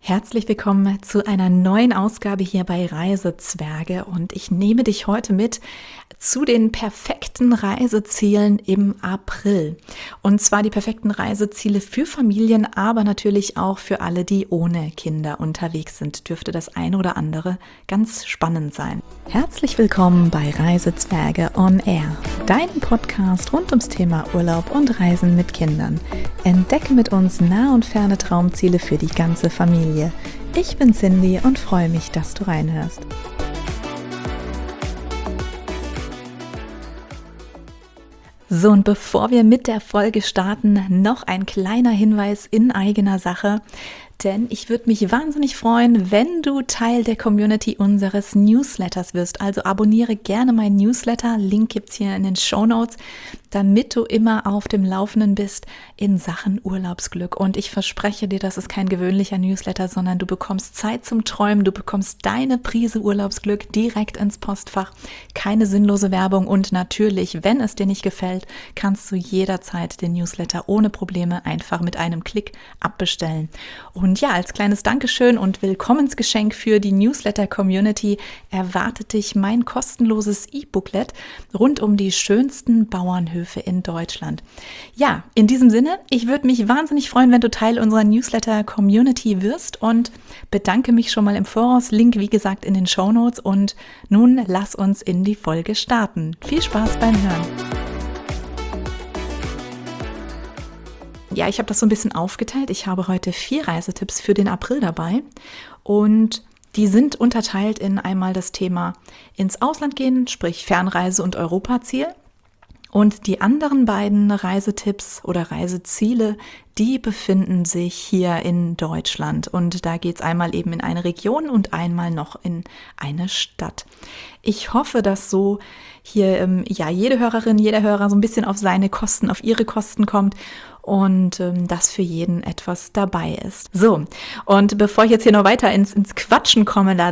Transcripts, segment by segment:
Herzlich willkommen zu einer neuen Ausgabe hier bei Reisezwerge und ich nehme dich heute mit zu den perfekten Reisezielen im April. Und zwar die perfekten Reiseziele für Familien, aber natürlich auch für alle, die ohne Kinder unterwegs sind. Dürfte das eine oder andere ganz spannend sein. Herzlich willkommen bei Reisezwerge on Air, deinem Podcast rund ums Thema Urlaub und Reisen mit Kindern. Entdecke mit uns nah und ferne Traumziele für die ganze Familie. Ich bin Cindy und freue mich, dass du reinhörst. So, und bevor wir mit der Folge starten, noch ein kleiner Hinweis in eigener Sache. Denn ich würde mich wahnsinnig freuen, wenn du Teil der Community unseres Newsletters wirst. Also abonniere gerne meinen Newsletter. Link gibt's hier in den Shownotes, damit du immer auf dem Laufenden bist in Sachen Urlaubsglück. Und ich verspreche dir, das ist kein gewöhnlicher Newsletter, sondern du bekommst Zeit zum Träumen. Du bekommst deine Prise Urlaubsglück direkt ins Postfach. Keine sinnlose Werbung. Und natürlich, wenn es dir nicht gefällt, kannst du jederzeit den Newsletter ohne Probleme einfach mit einem Klick abbestellen. Und ja, als kleines Dankeschön und Willkommensgeschenk für die Newsletter-Community erwartet dich mein kostenloses E-Booklet rund um die schönsten Bauernhöfe in Deutschland. Ja, in diesem Sinne, ich würde mich wahnsinnig freuen, wenn du Teil unserer Newsletter-Community wirst und bedanke mich schon mal im Voraus. Link, wie gesagt, in den Shownotes. Und nun lass uns in die Folge starten. Viel Spaß beim Hören. Ja, ich habe das so ein bisschen aufgeteilt. Ich habe heute 4 Reisetipps für den April dabei und die sind unterteilt in einmal das Thema ins Ausland gehen, sprich Fernreise und Europaziel. Und die anderen beiden Reisetipps oder Reiseziele, die befinden sich hier in Deutschland. Und da geht es einmal eben in eine Region und einmal noch in eine Stadt. Ich hoffe, dass so hier jede Hörerin, jeder Hörer so ein bisschen auf seine Kosten, auf ihre Kosten kommt und dass für jeden etwas dabei ist. So, und bevor ich jetzt hier noch weiter ins Quatschen komme, da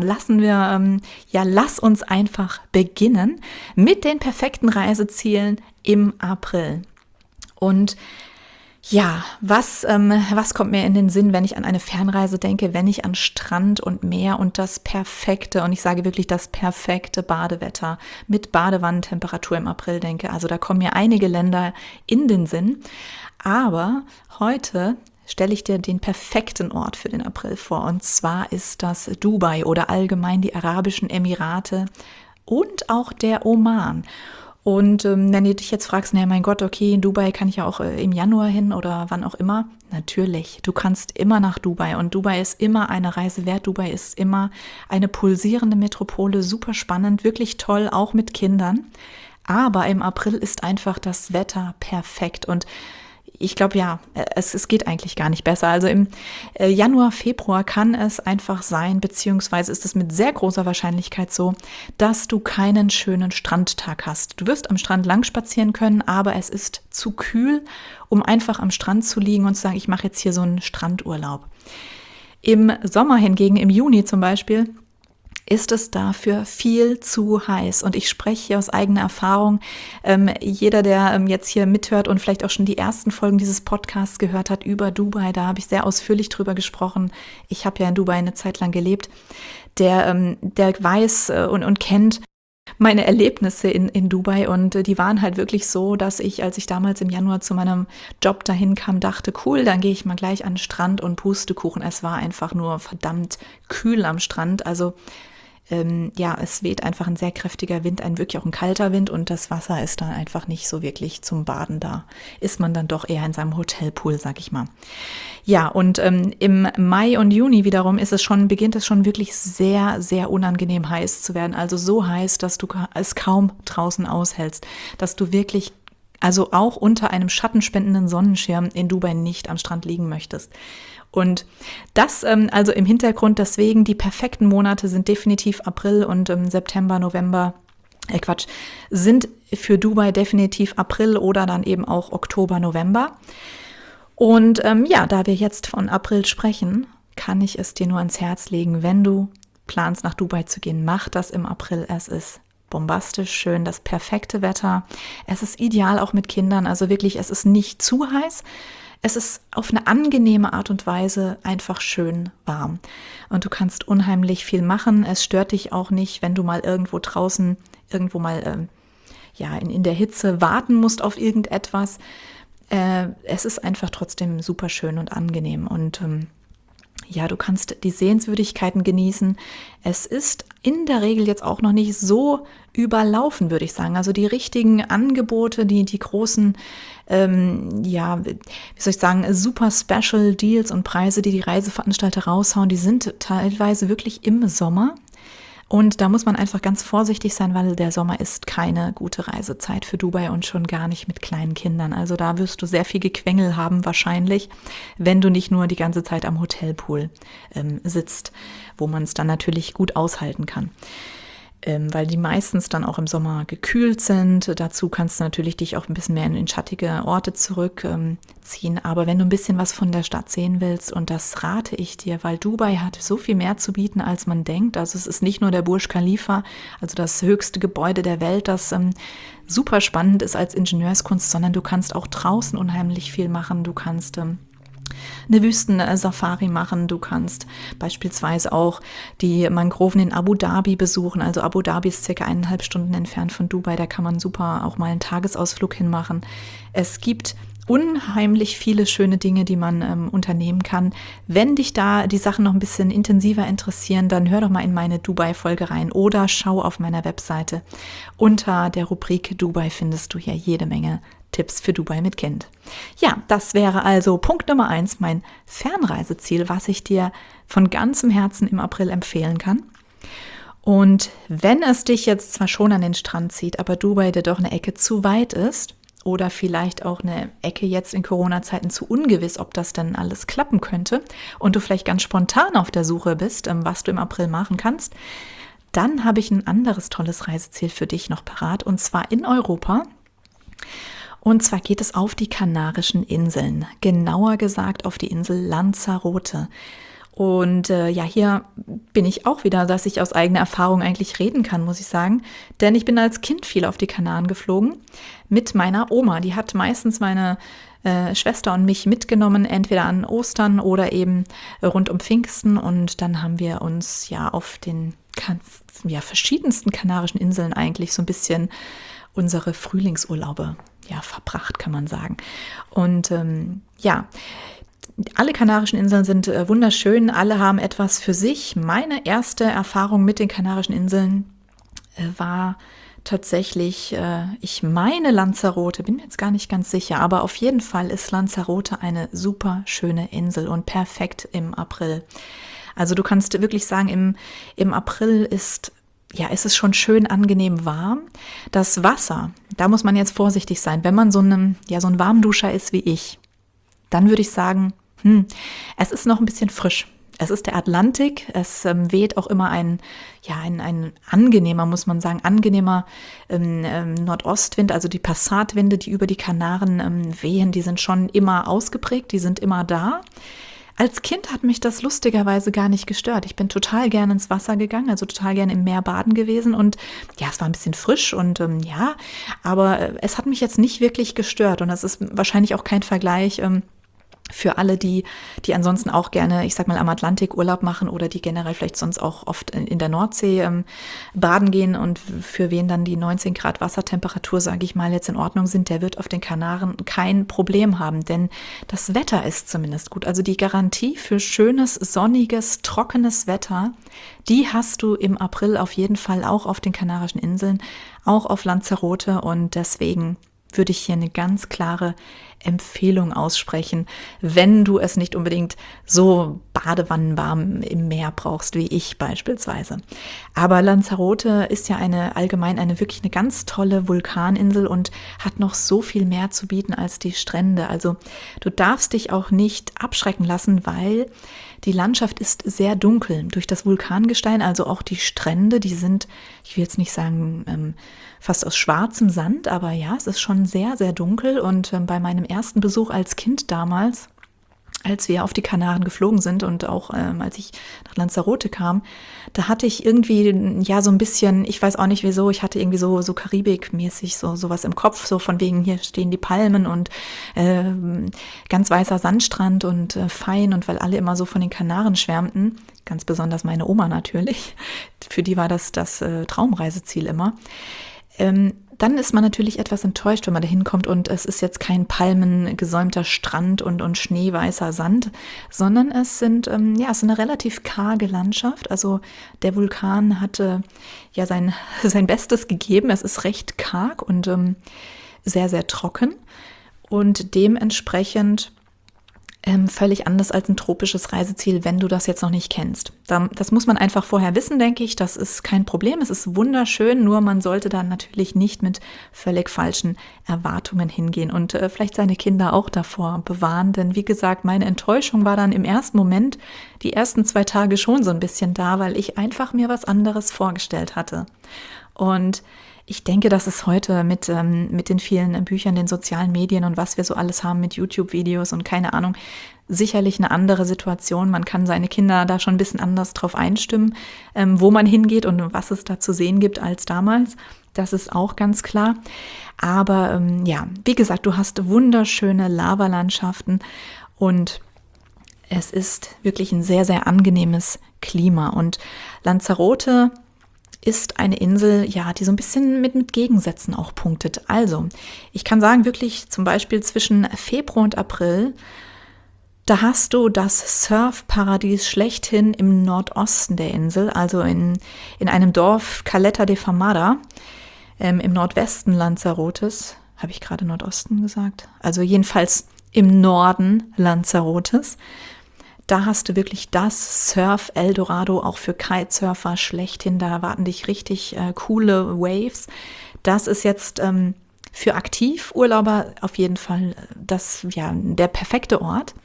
lass uns einfach beginnen mit den perfekten Reisezielen im April. Und ja, was kommt mir in den Sinn, wenn ich an eine Fernreise denke, wenn ich an Strand und Meer und das perfekte, und ich sage wirklich das perfekte Badewetter mit Badewannentemperatur im April denke. Also da kommen mir einige Länder in den Sinn. Aber heute stelle ich dir den perfekten Ort für den April vor. Und zwar ist das Dubai oder allgemein die Arabischen Emirate und auch der Oman. Und wenn du dich jetzt fragst, mein Gott, okay, in Dubai kann ich ja auch im Januar hin oder wann auch immer. Natürlich, du kannst immer nach Dubai und Dubai ist immer eine Reise wert. Dubai ist immer eine pulsierende Metropole, super spannend, wirklich toll, auch mit Kindern. Aber im April ist einfach das Wetter perfekt und ich glaube, es geht eigentlich gar nicht besser. Also im Januar, Februar kann es einfach sein, beziehungsweise ist es mit sehr großer Wahrscheinlichkeit so, dass du keinen schönen Strandtag hast. Du wirst am Strand lang spazieren können, aber es ist zu kühl, um einfach am Strand zu liegen und zu sagen, ich mache jetzt hier so einen Strandurlaub. Im Sommer hingegen, im Juni zum Beispiel, ist es dafür viel zu heiß. Und ich spreche hier aus eigener Erfahrung. Jeder, der jetzt hier mithört und vielleicht auch schon die ersten Folgen dieses Podcasts gehört hat über Dubai, da habe ich sehr ausführlich drüber gesprochen. Ich habe ja in Dubai eine Zeit lang gelebt. Der weiß und kennt meine Erlebnisse in Dubai und die waren halt wirklich so, dass ich, als ich damals im Januar zu meinem Job dahin kam, dachte, cool, dann gehe ich mal gleich an den Strand und Pustekuchen. Es war einfach nur verdammt kühl am Strand, also es weht einfach ein sehr kräftiger Wind, wirklich auch ein kalter Wind und das Wasser ist dann einfach nicht so wirklich zum Baden da. Ist man dann doch eher in seinem Hotelpool, sag ich mal. Ja, und im Mai und Juni wiederum beginnt es schon wirklich sehr, sehr unangenehm heiß zu werden. Also so heiß, dass du es kaum draußen aushältst, dass du wirklich, also auch unter einem schattenspendenden Sonnenschirm in Dubai nicht am Strand liegen möchtest. Und das also im Hintergrund, deswegen die perfekten Monate sind definitiv April und September, November, sind für Dubai definitiv April oder dann eben auch Oktober, November. Und da wir jetzt von April sprechen, kann ich es dir nur ans Herz legen, wenn du planst, nach Dubai zu gehen, mach das im April. Es ist bombastisch schön, das perfekte Wetter. Es ist ideal auch mit Kindern, also wirklich, es ist nicht zu heiß. es ist auf eine angenehme Art und Weise einfach schön warm. Und du kannst unheimlich viel machen. Es stört dich auch nicht, wenn du mal irgendwo draußen, irgendwo mal in der Hitze warten musst auf irgendetwas. Es ist einfach trotzdem super schön und angenehm. Und du kannst die Sehenswürdigkeiten genießen. Es ist in der Regel jetzt auch noch nicht so überlaufen, würde ich sagen. Also die richtigen Angebote, die großen, super Special Deals und Preise, die Reiseveranstalter raushauen, die sind teilweise wirklich im Sommer. Und da muss man einfach ganz vorsichtig sein, weil der Sommer ist keine gute Reisezeit für Dubai und schon gar nicht mit kleinen Kindern. Also da wirst du sehr viel Gequengel haben wahrscheinlich, wenn du nicht nur die ganze Zeit am Hotelpool sitzt, wo man es dann natürlich gut aushalten kann. Weil die meistens dann auch im Sommer gekühlt sind. Dazu kannst du natürlich dich auch ein bisschen mehr in schattige Orte zurückziehen. Aber wenn du ein bisschen was von der Stadt sehen willst, und das rate ich dir, weil Dubai hat so viel mehr zu bieten, als man denkt. Also es ist nicht nur der Burj Khalifa, also das höchste Gebäude der Welt, das super spannend ist als Ingenieurskunst, sondern du kannst auch draußen unheimlich viel machen. Du kannst eine Wüsten-Safari machen. Du kannst beispielsweise auch die Mangroven in Abu Dhabi besuchen. Also Abu Dhabi ist circa 1,5 Stunden entfernt von Dubai. Da kann man super auch mal einen Tagesausflug hinmachen. Es gibt unheimlich viele schöne Dinge, die man unternehmen kann. Wenn dich da die Sachen noch ein bisschen intensiver interessieren, dann hör doch mal in meine Dubai-Folge rein oder schau auf meiner Webseite. Unter der Rubrik Dubai findest du hier jede Menge Tipps für Dubai mit Kind. Ja, das wäre also Punkt Nummer 1, mein Fernreiseziel, was ich dir von ganzem Herzen im April empfehlen kann. Und wenn es dich jetzt zwar schon an den Strand zieht, aber Dubai dir doch eine Ecke zu weit ist oder vielleicht auch eine Ecke jetzt in Corona-Zeiten zu ungewiss, ob das denn alles klappen könnte und du vielleicht ganz spontan auf der Suche bist, was du im April machen kannst, dann habe ich ein anderes tolles Reiseziel für dich noch parat, und zwar in Europa. Und zwar geht es auf die Kanarischen Inseln, genauer gesagt auf die Insel Lanzarote. Und hier bin ich auch wieder, dass ich aus eigener Erfahrung eigentlich reden kann, muss ich sagen. Denn ich bin als Kind viel auf die Kanaren geflogen mit meiner Oma. Die hat meistens meine Schwester und mich mitgenommen, entweder an Ostern oder eben rund um Pfingsten. Und dann haben wir uns auf den verschiedensten Kanarischen Inseln eigentlich so ein bisschen unsere Frühlingsurlaube verbracht, kann man sagen. Und alle Kanarischen Inseln sind wunderschön, alle haben etwas für sich. Meine erste Erfahrung mit den Kanarischen Inseln war tatsächlich, ich meine Lanzarote, bin mir jetzt gar nicht ganz sicher, aber auf jeden Fall ist Lanzarote eine super schöne Insel und perfekt im April. Also du kannst wirklich sagen, im April ist es schon schön angenehm warm. Das Wasser, da muss man jetzt vorsichtig sein. Wenn man so ein Warmduscher ist wie ich, dann würde ich sagen, es ist noch ein bisschen frisch. Es ist der Atlantik, es weht auch immer ein angenehmer, muss man sagen, Nordostwind, also die Passatwinde, die über die Kanaren wehen, die sind schon immer ausgeprägt, die sind immer da. Als Kind hat mich das lustigerweise gar nicht gestört. Ich bin total gerne ins Wasser gegangen, also total gerne im Meer baden gewesen, und es war ein bisschen frisch und aber es hat mich jetzt nicht wirklich gestört, und das ist wahrscheinlich auch kein Vergleich für alle, die ansonsten auch gerne, ich sag mal, am Atlantik Urlaub machen oder die generell vielleicht sonst auch oft in der Nordsee baden gehen, und für wen dann die 19 Grad Wassertemperatur, sage ich mal, jetzt in Ordnung sind, der wird auf den Kanaren kein Problem haben, denn das Wetter ist zumindest gut. Also die Garantie für schönes, sonniges, trockenes Wetter, die hast du im April auf jeden Fall auch auf den Kanarischen Inseln, auch auf Lanzarote, und deswegen würde ich hier eine ganz klare Empfehlung aussprechen, wenn du es nicht unbedingt so badewannenwarm im Meer brauchst, wie ich beispielsweise. Aber Lanzarote ist ja allgemein wirklich eine ganz tolle Vulkaninsel und hat noch so viel mehr zu bieten als die Strände. Also du darfst dich auch nicht abschrecken lassen, weil die Landschaft ist sehr dunkel durch das Vulkangestein, also auch die Strände, die sind, ich will jetzt nicht sagen, fast aus schwarzem Sand, aber es ist schon sehr, sehr dunkel, und bei meinem ersten Besuch als Kind damals als wir auf die Kanaren geflogen sind und auch als ich nach Lanzarote kam, da hatte ich irgendwie ja so ein bisschen, ich weiß auch nicht wieso, ich hatte irgendwie so Karibik-mäßig sowas im Kopf, so von wegen, hier stehen die Palmen und ganz weißer Sandstrand und fein, und weil alle immer so von den Kanaren schwärmten, ganz besonders meine Oma natürlich, für die war das Traumreiseziel immer. Dann ist man natürlich etwas enttäuscht, wenn man da hinkommt und es ist jetzt kein palmengesäumter Strand und schneeweißer Sand, sondern es ist eine relativ karge Landschaft. Also der Vulkan hatte ja sein Bestes gegeben. Es ist recht karg und sehr, sehr trocken und dementsprechend völlig anders als ein tropisches Reiseziel, wenn du das jetzt noch nicht kennst. Das muss man einfach vorher wissen, denke ich. Das ist kein Problem. Es ist wunderschön, nur man sollte dann natürlich nicht mit völlig falschen Erwartungen hingehen und vielleicht seine Kinder auch davor bewahren. Denn wie gesagt, meine Enttäuschung war dann im ersten Moment, die ersten 2 Tage schon so ein bisschen da, weil ich einfach mir was anderes vorgestellt hatte. Und ich denke, dass es heute mit den vielen Büchern, den sozialen Medien und was wir so alles haben mit YouTube-Videos und keine Ahnung, sicherlich eine andere Situation. Man kann seine Kinder da schon ein bisschen anders drauf einstimmen, wo man hingeht und was es da zu sehen gibt als damals. Das ist auch ganz klar. Aber wie gesagt, du hast wunderschöne Lavalandschaften und es ist wirklich ein sehr, sehr angenehmes Klima. Und Lanzarote ist eine Insel, ja, die so ein bisschen mit Gegensätzen auch punktet. Also, ich kann sagen, wirklich zum Beispiel zwischen Februar und April, da hast du das Surfparadies schlechthin im Nordosten der Insel, also in einem Dorf Caleta de Famara, im Nordwesten Lanzarotes. Habe ich gerade Nordosten gesagt? Also jedenfalls im Norden Lanzarotes. Da hast du wirklich das Surf-Eldorado, auch für Kitesurfer schlechthin. Da erwarten dich richtig coole Waves. Das ist jetzt für Aktivurlauber auf jeden Fall der perfekte Ort.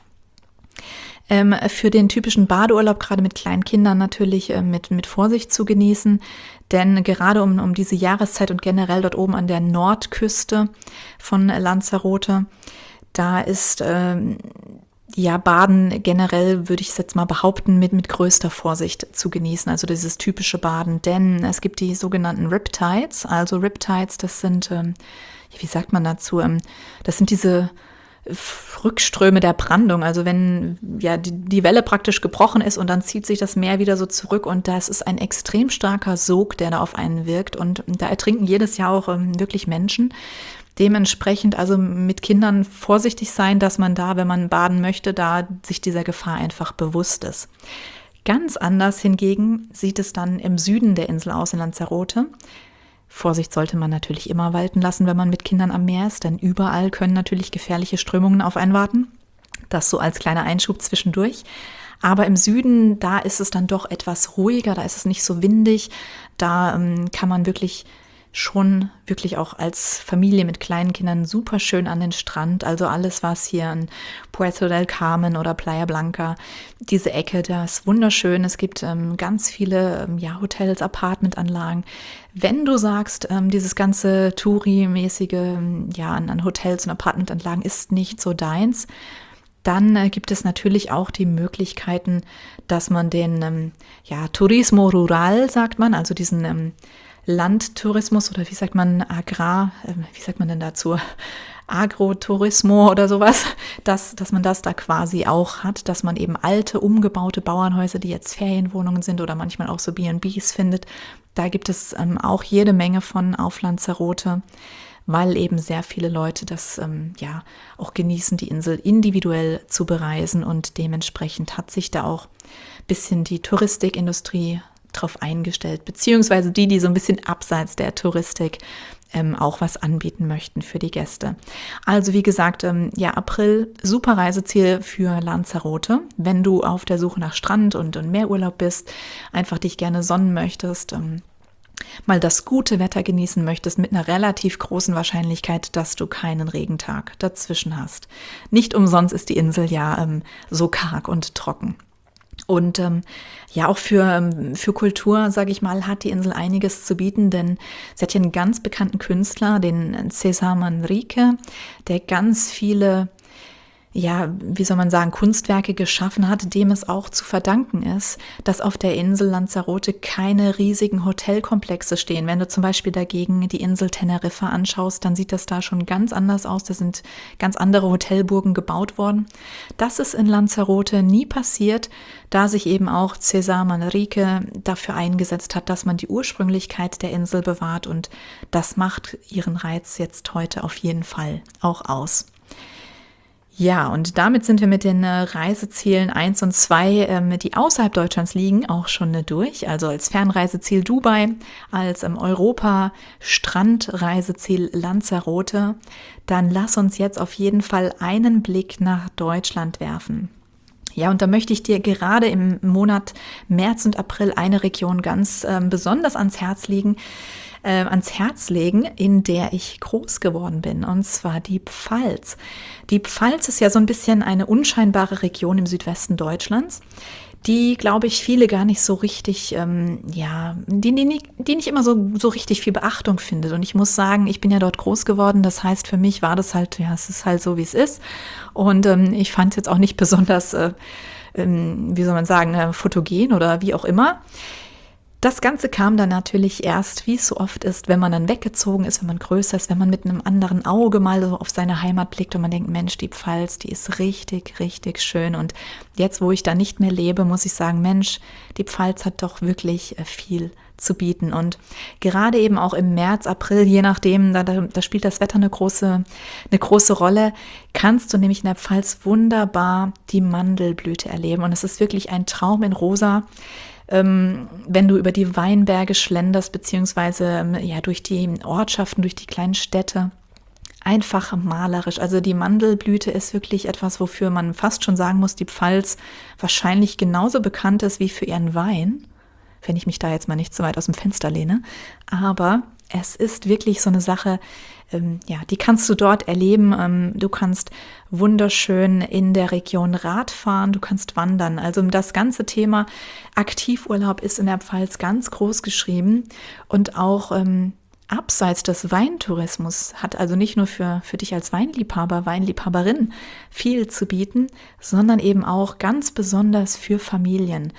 Für den typischen Badeurlaub, gerade mit kleinen Kindern natürlich mit Vorsicht zu genießen. Denn gerade um diese Jahreszeit und generell dort oben an der Nordküste von Lanzarote, da ist Baden generell, würde ich es jetzt mal behaupten, mit größter Vorsicht zu genießen, also dieses typische Baden, denn es gibt die sogenannten Riptides, also Riptides, das sind, wie sagt man dazu, das sind diese Rückströme der Brandung, also wenn die Welle praktisch gebrochen ist und dann zieht sich das Meer wieder so zurück und das ist ein extrem starker Sog, der da auf einen wirkt und da ertrinken jedes Jahr auch wirklich Menschen. Dementsprechend also mit Kindern vorsichtig sein, dass man da, wenn man baden möchte, da sich dieser Gefahr einfach bewusst ist. Ganz anders hingegen sieht es dann im Süden der Insel aus, in Lanzarote. Vorsicht sollte man natürlich immer walten lassen, wenn man mit Kindern am Meer ist, denn überall können natürlich gefährliche Strömungen auf einen warten. Das so als kleiner Einschub zwischendurch. Aber im Süden, da ist es dann doch etwas ruhiger, da ist es nicht so windig, da kann man wirklich auch als Familie mit kleinen Kindern super schön an den Strand. Also alles, was hier in Puerto del Carmen oder Playa Blanca, diese Ecke, das ist wunderschön. Es gibt ganz viele Hotels, Apartmentanlagen. Wenn du sagst, dieses ganze Touri-mäßige an Hotels und Apartmentanlagen ist nicht so deins, dann gibt es natürlich auch die Möglichkeiten, dass man den Turismo Rural, sagt man, also diesen Landtourismus oder wie sagt man denn dazu? Agrotourismo oder sowas, dass man das da quasi auch hat, dass man eben alte, umgebaute Bauernhäuser, die jetzt Ferienwohnungen sind oder manchmal auch so B&Bs findet. Da gibt es auch jede Menge von auf Lanzarote, weil eben sehr viele Leute das auch genießen, die Insel individuell zu bereisen und dementsprechend hat sich da auch ein bisschen die Touristikindustrie drauf eingestellt, beziehungsweise die so ein bisschen abseits der Touristik auch was anbieten möchten für die Gäste. Also wie gesagt, April, super Reiseziel für Lanzarote, wenn du auf der Suche nach Strand und Meerurlaub bist, einfach dich gerne sonnen möchtest, mal das gute Wetter genießen möchtest mit einer relativ großen Wahrscheinlichkeit, dass du keinen Regentag dazwischen hast. Nicht umsonst ist die Insel so karg und trocken. Und auch für Kultur, sage ich mal, hat die Insel einiges zu bieten, denn sie hat hier einen ganz bekannten Künstler, den César Manrique, der ganz viele ja, wie soll man sagen, Kunstwerke geschaffen hat, dem es auch zu verdanken ist, dass auf der Insel Lanzarote keine riesigen Hotelkomplexe stehen. Wenn du zum Beispiel dagegen die Insel Teneriffa anschaust, dann sieht das da schon ganz anders aus. Da sind ganz andere Hotelburgen gebaut worden. Das ist in Lanzarote nie passiert, da sich eben auch César Manrique dafür eingesetzt hat, dass man die Ursprünglichkeit der Insel bewahrt, und das macht ihren Reiz jetzt heute auf jeden Fall auch aus. Ja, und damit sind wir mit den Reisezielen 1 und 2, die außerhalb Deutschlands liegen, auch schon durch. Also als Fernreiseziel Dubai, als Europa-Strandreiseziel Lanzarote. Dann lass uns jetzt auf jeden Fall einen Blick nach Deutschland werfen. Ja, und da möchte ich dir gerade im Monat März und April eine Region ganz besonders ans Herz legen, in der ich groß geworden bin, und zwar die Pfalz. Die Pfalz ist ja so ein bisschen eine unscheinbare Region im Südwesten Deutschlands, die, glaube ich, viele gar nicht so richtig, die nicht immer so richtig viel Beachtung findet. Und ich muss sagen, ich bin ja dort groß geworden, das heißt, für mich war das halt, ja, es ist halt so, wie es ist. Und ich fand es jetzt auch nicht besonders, wie soll man sagen, fotogen oder wie auch immer. Das Ganze kam dann natürlich erst, wie es so oft ist, wenn man dann weggezogen ist, wenn man größer ist, wenn man mit einem anderen Auge mal so auf seine Heimat blickt und man denkt, Mensch, die Pfalz, die ist richtig, richtig schön. Und jetzt, wo ich da nicht mehr lebe, muss ich sagen, Mensch, die Pfalz hat doch wirklich viel zu bieten. Und gerade eben auch im März, April, je nachdem, da spielt das Wetter eine große Rolle, kannst du nämlich in der Pfalz wunderbar die Mandelblüte erleben. Und es ist wirklich ein Traum in Rosa, wenn du über die Weinberge schlenderst, beziehungsweise durch die Ortschaften, durch die kleinen Städte. Einfach malerisch. Also die Mandelblüte ist wirklich etwas, wofür man fast schon sagen muss, die Pfalz wahrscheinlich genauso bekannt ist wie für ihren Wein, wenn ich mich da jetzt mal nicht zu weit aus dem Fenster lehne. Aber es ist wirklich so eine Sache, die kannst du dort erleben. Du kannst wunderschön in der Region Rad fahren, du kannst wandern. Also das ganze Thema Aktivurlaub ist in der Pfalz ganz groß geschrieben, und auch abseits des Weintourismus hat also nicht nur für dich als Weinliebhaber, Weinliebhaberin viel zu bieten, sondern eben auch ganz besonders für Familien.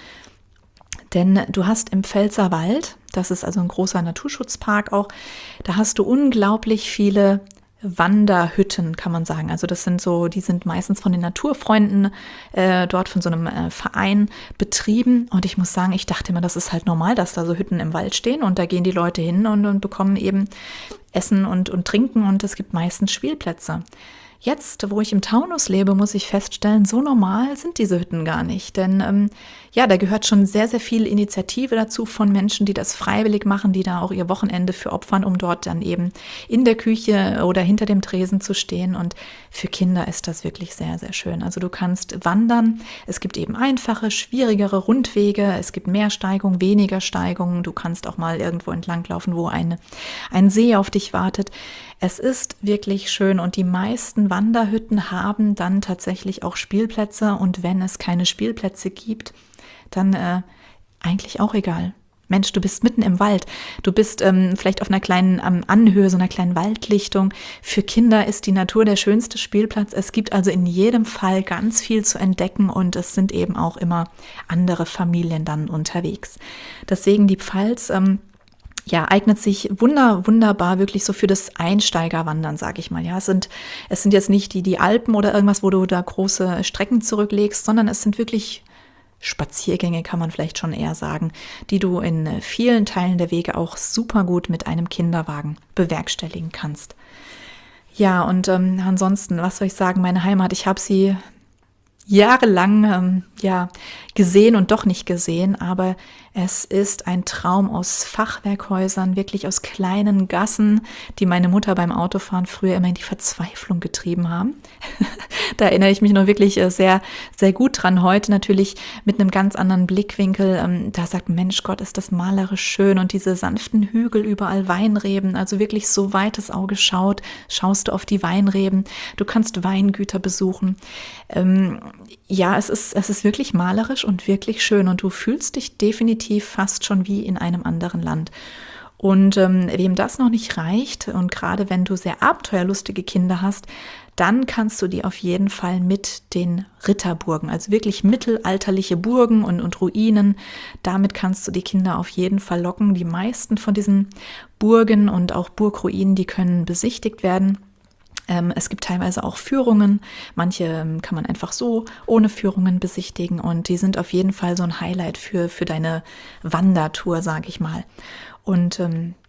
Denn du hast im Pfälzerwald, das ist also ein großer Naturschutzpark auch, da hast du unglaublich viele Wanderhütten, kann man sagen. Also das sind die sind meistens von den Naturfreunden dort von so einem Verein betrieben. Und ich muss sagen, ich dachte immer, das ist halt normal, dass da so Hütten im Wald stehen, und da gehen die Leute hin und bekommen eben Essen und Trinken, und es gibt meistens Spielplätze. Jetzt, wo ich im Taunus lebe, muss ich feststellen, so normal sind diese Hütten gar nicht. Denn da gehört schon sehr, sehr viel Initiative dazu von Menschen, die das freiwillig machen, die da auch ihr Wochenende für opfern, um dort dann eben in der Küche oder hinter dem Tresen zu stehen. Und für Kinder ist das wirklich sehr, sehr schön. Also du kannst wandern. Es gibt eben einfache, schwierigere Rundwege. Es gibt mehr Steigungen, weniger Steigungen. Du kannst auch mal irgendwo entlanglaufen, wo ein See auf dich wartet. Es ist wirklich schön, und die meisten Wanderhütten haben dann tatsächlich auch Spielplätze, und wenn es keine Spielplätze gibt, dann eigentlich auch egal. Mensch, du bist mitten im Wald, du bist vielleicht auf einer kleinen Anhöhe, so einer kleinen Waldlichtung. Für Kinder ist die Natur der schönste Spielplatz. Es gibt also in jedem Fall ganz viel zu entdecken, und es sind eben auch immer andere Familien dann unterwegs. Deswegen die Pfalz eignet sich wunderbar wirklich so für das Einsteigerwandern, sage ich mal. Ja, es sind jetzt nicht die Alpen oder irgendwas, wo du da große Strecken zurücklegst, sondern es sind wirklich Spaziergänge, kann man vielleicht schon eher sagen, die du in vielen Teilen der Wege auch super gut mit einem Kinderwagen bewerkstelligen kannst. Ja, und ansonsten, was soll ich sagen, meine Heimat, ich habe sie jahrelang gesehen und doch nicht gesehen, aber es ist ein Traum aus Fachwerkhäusern, wirklich aus kleinen Gassen, die meine Mutter beim Autofahren früher immer in die Verzweiflung getrieben haben. Da erinnere ich mich noch wirklich sehr, sehr gut dran. Heute natürlich mit einem ganz anderen Blickwinkel. Da sagt Mensch Gott, ist das malerisch schön, und diese sanften Hügel, überall Weinreben, also wirklich so weit das Auge schaust du auf die Weinreben. Du kannst Weingüter besuchen. Es ist wirklich malerisch und wirklich schön, und du fühlst dich definitiv fast schon wie in einem anderen Land. Und wem das noch nicht reicht, und gerade wenn du sehr abenteuerlustige Kinder hast, dann kannst du die auf jeden Fall mit den Ritterburgen, also wirklich mittelalterliche Burgen und Ruinen, damit kannst du die Kinder auf jeden Fall locken. Die meisten von diesen Burgen und auch Burgruinen, die können besichtigt werden. Es gibt teilweise auch Führungen, manche kann man einfach so ohne Führungen besichtigen und die sind auf jeden Fall so ein Highlight für deine Wandertour, sage ich mal. Und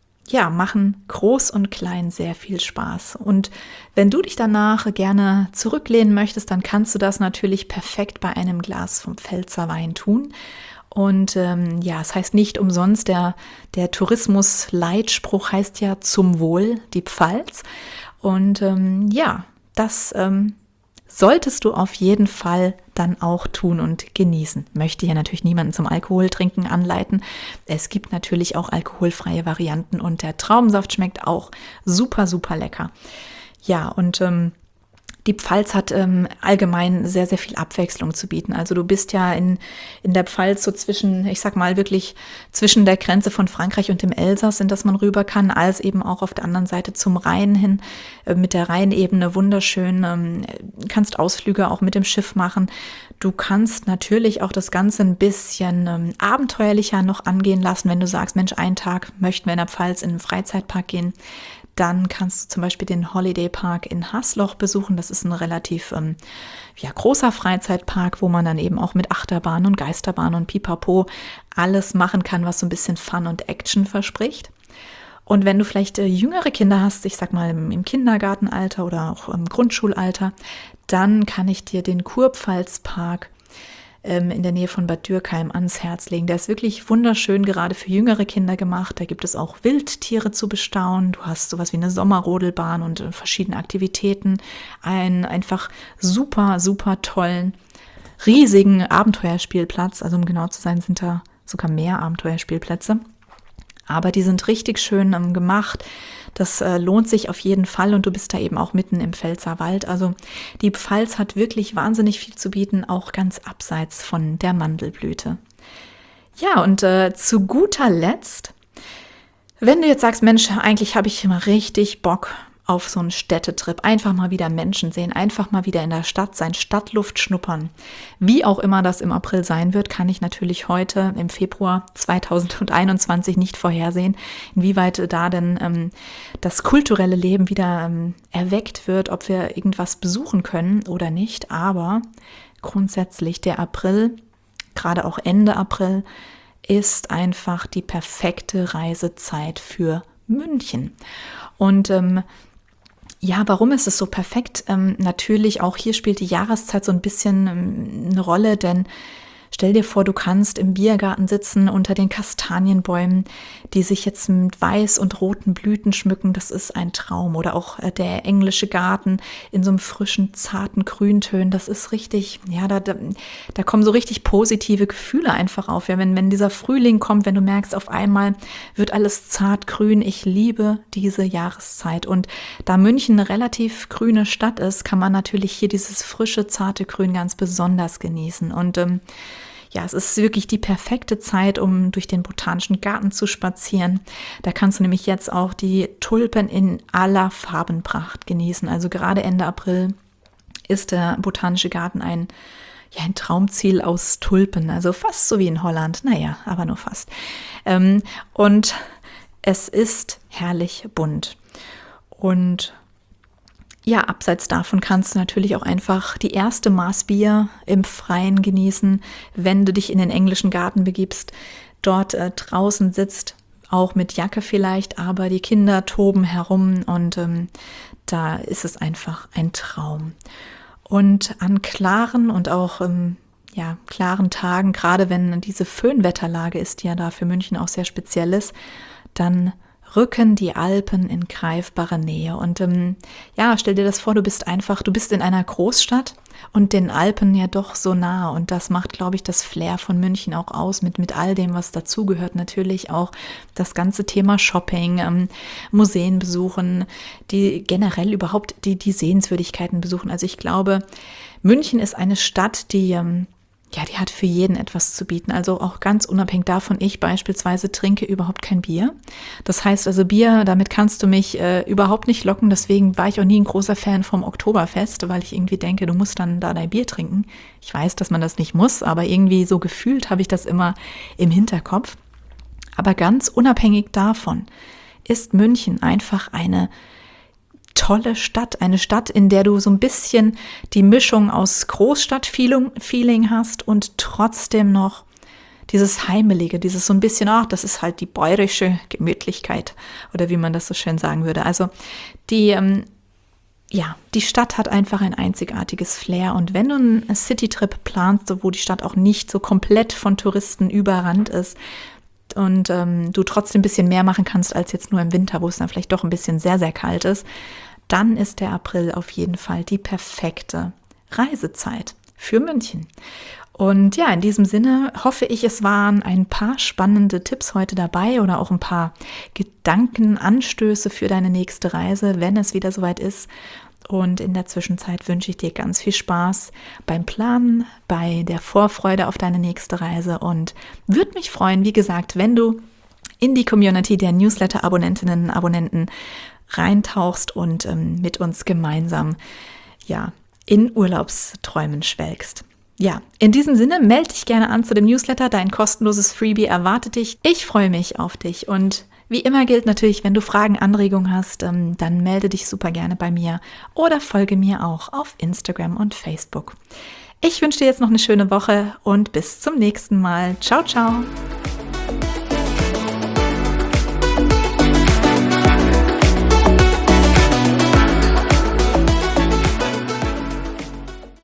machen groß und klein sehr viel Spaß. Und wenn du dich danach gerne zurücklehnen möchtest, dann kannst du das natürlich perfekt bei einem Glas vom Pfälzer Wein tun. Und es heißt nicht umsonst, der Tourismus-Leitspruch heißt ja zum Wohl die Pfalz. Und das solltest du auf jeden Fall dann auch tun und genießen. Möchte hier natürlich niemanden zum Alkoholtrinken anleiten. Es gibt natürlich auch alkoholfreie Varianten und der Traubensaft schmeckt auch super, super lecker. Ja, und die Pfalz hat allgemein sehr, sehr viel Abwechslung zu bieten. Also du bist ja in der Pfalz so zwischen, ich sag mal wirklich zwischen der Grenze von Frankreich und dem Elsass, in das man rüber kann, als eben auch auf der anderen Seite zum Rhein hin, mit der Rheinebene wunderschön. Kannst Ausflüge auch mit dem Schiff machen. Du kannst natürlich auch das Ganze ein bisschen abenteuerlicher noch angehen lassen, wenn du sagst, Mensch, einen Tag möchten wir in der Pfalz in einen Freizeitpark gehen. Dann kannst du zum Beispiel den Holiday Park in Hasloch besuchen. Das ist ein relativ großer Freizeitpark, wo man dann eben auch mit Achterbahn und Geisterbahn und Pipapo alles machen kann, was so ein bisschen Fun und Action verspricht. Und wenn du vielleicht jüngere Kinder hast, ich sag mal im Kindergartenalter oder auch im Grundschulalter, dann kann ich dir den Kurpfalzpark in der Nähe von Bad Dürkheim ans Herz legen. Der ist wirklich wunderschön, gerade für jüngere Kinder gemacht. Da gibt es auch Wildtiere zu bestaunen. Du hast sowas wie eine Sommerrodelbahn und verschiedene Aktivitäten. Einen einfach super, super tollen, riesigen Abenteuerspielplatz. Also um genau zu sein, sind da sogar mehr Abenteuerspielplätze. Aber die sind richtig schön gemacht. Das lohnt sich auf jeden Fall und du bist da eben auch mitten im Pfälzerwald. Also die Pfalz hat wirklich wahnsinnig viel zu bieten, auch ganz abseits von der Mandelblüte. Ja, und zu guter Letzt, wenn du jetzt sagst, Mensch, eigentlich habe ich immer richtig Bock auf so einen Städtetrip, einfach mal wieder Menschen sehen, einfach mal wieder in der Stadt sein, Stadtluft schnuppern. Wie auch immer das im April sein wird, kann ich natürlich heute im Februar 2021 nicht vorhersehen, inwieweit da denn das kulturelle Leben wieder erweckt wird, ob wir irgendwas besuchen können oder nicht. Aber grundsätzlich der April, gerade auch Ende April, ist einfach die perfekte Reisezeit für München. Und warum ist es so perfekt? Natürlich auch hier spielt die Jahreszeit so ein bisschen eine Rolle, denn stell dir vor, du kannst im Biergarten sitzen unter den Kastanienbäumen, die sich jetzt mit weiß und roten Blüten schmücken. Das ist ein Traum. Oder auch der englische Garten in so einem frischen, zarten Grüntönen. Das ist richtig, da kommen so richtig positive Gefühle einfach auf. Ja, wenn dieser Frühling kommt, wenn du merkst, auf einmal wird alles zart grün. Ich liebe diese Jahreszeit. Und da München eine relativ grüne Stadt ist, kann man natürlich hier dieses frische, zarte Grün ganz besonders genießen. Und es ist wirklich die perfekte Zeit, um durch den Botanischen Garten zu spazieren. Da kannst du nämlich jetzt auch die Tulpen in aller Farbenpracht genießen. Also gerade Ende April ist der Botanische Garten ein Traumziel aus Tulpen. Also fast so wie in Holland. Naja, aber nur fast. Und es ist herrlich bunt. Und abseits davon kannst du natürlich auch einfach die erste Maß Bier im Freien genießen, wenn du dich in den englischen Garten begibst, dort draußen sitzt, auch mit Jacke vielleicht, aber die Kinder toben herum und da ist es einfach ein Traum. Und an klaren und auch klaren Tagen, gerade wenn diese Föhnwetterlage ist, die ja da für München auch sehr speziell ist, dann rücken die Alpen in greifbare Nähe. Und stell dir das vor, du bist in einer Großstadt und den Alpen ja doch so nah. Und das macht, glaube ich, das Flair von München auch aus, mit all dem, was dazugehört. Natürlich auch das ganze Thema Shopping, Museen besuchen, die generell überhaupt die Sehenswürdigkeiten besuchen. Also ich glaube, München ist eine Stadt, die ja, die hat für jeden etwas zu bieten. Also auch ganz unabhängig davon, ich beispielsweise trinke überhaupt kein Bier. Das heißt also Bier, damit kannst du mich überhaupt nicht locken. Deswegen war ich auch nie ein großer Fan vom Oktoberfest, weil ich irgendwie denke, du musst dann da dein Bier trinken. Ich weiß, dass man das nicht muss, aber irgendwie so gefühlt habe ich das immer im Hinterkopf. Aber ganz unabhängig davon ist München einfach eine tolle Stadt, eine Stadt, in der du so ein bisschen die Mischung aus Großstadt-Feeling hast und trotzdem noch dieses Heimelige, dieses so ein bisschen, ach, das ist halt die bäuerische Gemütlichkeit oder wie man das so schön sagen würde. Also die Stadt hat einfach ein einzigartiges Flair und wenn du einen Citytrip planst, so wo die Stadt auch nicht so komplett von Touristen überrannt ist, und du trotzdem ein bisschen mehr machen kannst als jetzt nur im Winter, wo es dann vielleicht doch ein bisschen sehr, sehr kalt ist, dann ist der April auf jeden Fall die perfekte Reisezeit für München. Und ja, in diesem Sinne hoffe ich, es waren ein paar spannende Tipps heute dabei oder auch ein paar Gedankenanstöße für deine nächste Reise, wenn es wieder soweit ist. Und in der Zwischenzeit wünsche ich dir ganz viel Spaß beim Planen, bei der Vorfreude auf deine nächste Reise und würde mich freuen, wie gesagt, wenn du in die Community der Newsletter-Abonnentinnen und Abonnenten reintauchst und mit uns gemeinsam in Urlaubsträumen schwelgst. Ja, in diesem Sinne, melde dich gerne an zu dem Newsletter. Dein kostenloses Freebie erwartet dich. Ich freue mich auf dich und wie immer gilt natürlich, wenn du Fragen, Anregungen hast, dann melde dich super gerne bei mir oder folge mir auch auf Instagram und Facebook. Ich wünsche dir jetzt noch eine schöne Woche und bis zum nächsten Mal. Ciao, ciao!